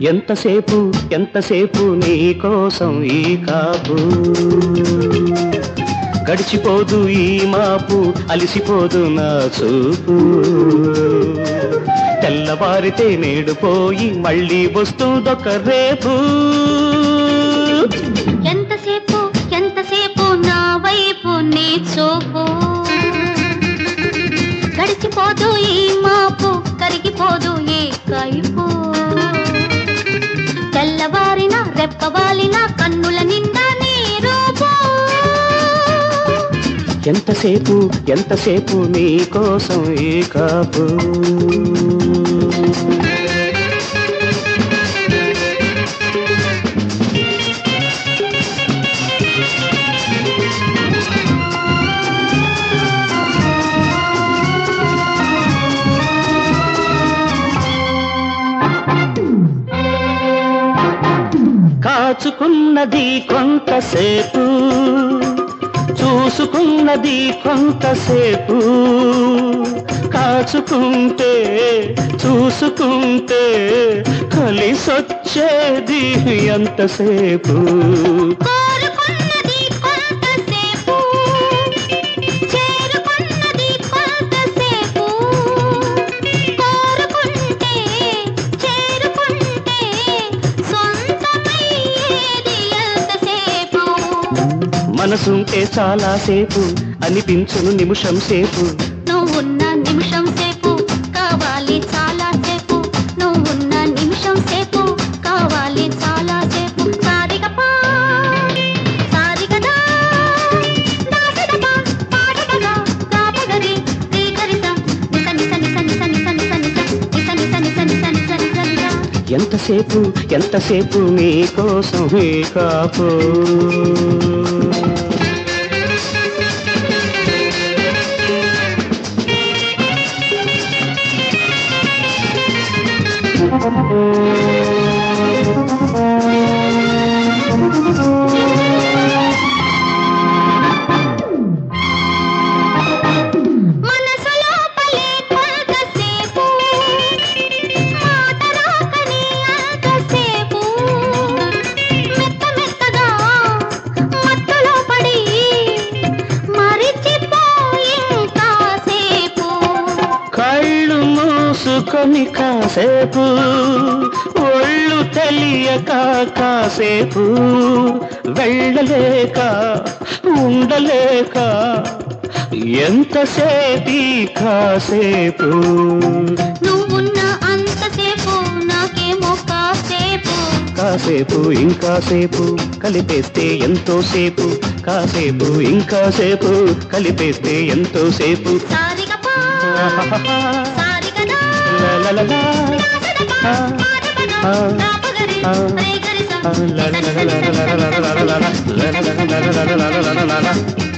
ఎంతసేపు ఎంతసేపు నీ కోసం ఈ కాపు గడిచిపోదు ఈ మాపు అలిసిపోదు నా చూపు తెల్లవారితే నేడు పోయి మళ్ళీ వస్తుందొక రేపు ఎంతసేపు ఎంతసేపు నా వైపు నీ చూపు గడిచిపోదు ఈ మాపు కరిగిపోదు ఏ కైపు తెల్లవారిన రెప్పవాలిన కన్నుల నిండా నీ రూపు ఎంతసేపు ఎంతసేపు నీ కోసం ఈ కాపు కాచుకున్నది కొంతసేపు చూసుకున్నది కొంతసేపు కాచుకుంటే చూసుకుంటే కలిసొచ్చేది ఎంతసేపు కోరుకున్నది కొంతసేపు చేరుకున్నది కొంతసేపు కోరుకుంటే చేరుకుంటే సొంతమయ్యేది ఎంతసేపు మనసుంటే చాలాసేపు అనిపించును నిమిషం సేపు నువ్వున్న నిమిషం సేపు కావాలి చాలా సేపు నువ్వున్న నిమిషం సేపు కావాలి చాలా సేపు సారిగపా సారిగదా దాసదపా పాడగదా గాపగరి శ్రీకరిత నిస నిస నిస నిస నిస నిస నిస నిస నిస నిస నిస నిస నిస ఎంతసేపు ఎంతసేపు నీ కోసం ఈ కాపు మనసులో పలే కొంతసేపు మాట రాకని అంతసేపు మెత్త మెత్తగా మత్తులో పడి మరిచిపోయి కాసేపు కళ్ళు మూసుకొని కాసేపు ఒళ్ళు తెలియక కాసేపు వెళ్ళలేక ఉండలేక ఎంతసేపీ కాసేపు నువ్వున్న అంతసేపు నాకేమో కాసేపు కాసేపు ఇంకాసేపు కలిపేస్తే ఎంతో సేపు కాసేపు ఇంకాసేపు కలిపేస్తే ఎంతో సేపు సారిగపా సారిగదా లలలలా. దాసదపా పాడగదా గాపగరి శ్రీకరిత నిస నిస నిస నిస నిస నిస నిస la la la la la la la la la la la la la